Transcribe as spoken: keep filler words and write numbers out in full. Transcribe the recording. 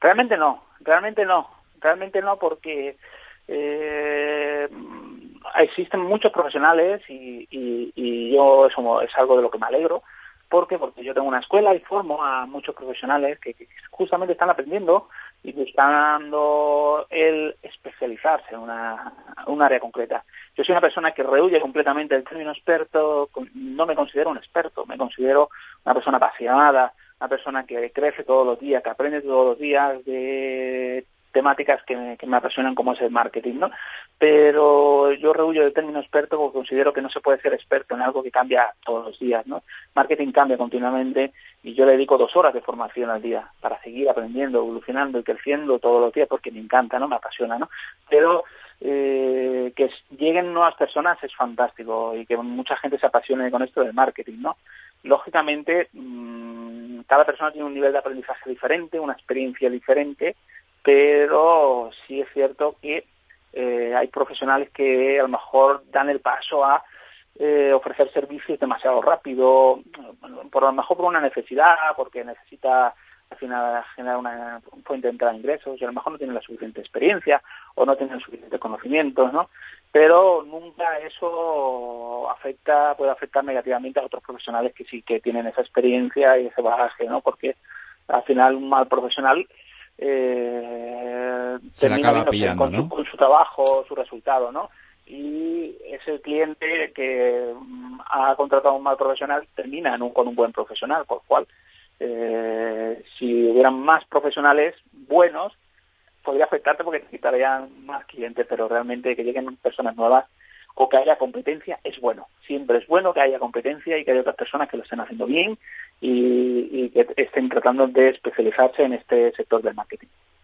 Realmente no, realmente no, realmente no porque eh, existen muchos profesionales y, y, y yo eso es algo de lo que me alegro. ¿Por qué? Porque yo tengo una escuela y formo a muchos profesionales que, que justamente están aprendiendo y buscando el especializarse en una, un área concreta. Yo soy una persona que rehuye completamente el término experto, no me considero un experto, me considero una persona apasionada, una persona que crece todos los días, que aprende todos los días de temáticas que me, que me apasionan como es el marketing, ¿no? Pero yo rehuyo del término experto porque considero que no se puede ser experto en algo que cambia todos los días, ¿no? Marketing cambia continuamente y yo le dedico dos horas de formación al día para seguir aprendiendo, evolucionando y creciendo todos los días porque me encanta, ¿no? Me apasiona, ¿no? Pero eh, que lleguen nuevas personas es fantástico y que mucha gente se apasione con esto del marketing, ¿no? Lógicamente, mmm, cada persona tiene un nivel de aprendizaje diferente, una experiencia diferente, pero sí es cierto que eh, hay profesionales que a lo mejor dan el paso a eh, ofrecer servicios demasiado rápido, por a lo mejor por una necesidad, porque necesita al final generar una fuente de entrada de ingresos y a lo mejor no tienen la suficiente experiencia o no tienen suficientes conocimientos, ¿no? Pero nunca eso afecta, puede afectar negativamente a otros profesionales que sí que tienen esa experiencia y ese bagaje, ¿no? Porque al final un mal profesional eh, se la acaba termina pillando, con, ¿no? su, con su trabajo, su resultado, ¿no? Y ese cliente que mm, ha contratado a un mal profesional termina en un, con un buen profesional, por lo cual eh, si hubieran más profesionales buenos podría afectarte porque necesitarían más clientes, pero realmente que lleguen personas nuevas o que haya competencia es bueno. Siempre es bueno que haya competencia y que haya otras personas que lo estén haciendo bien y, y que estén tratando de especializarse en este sector del marketing.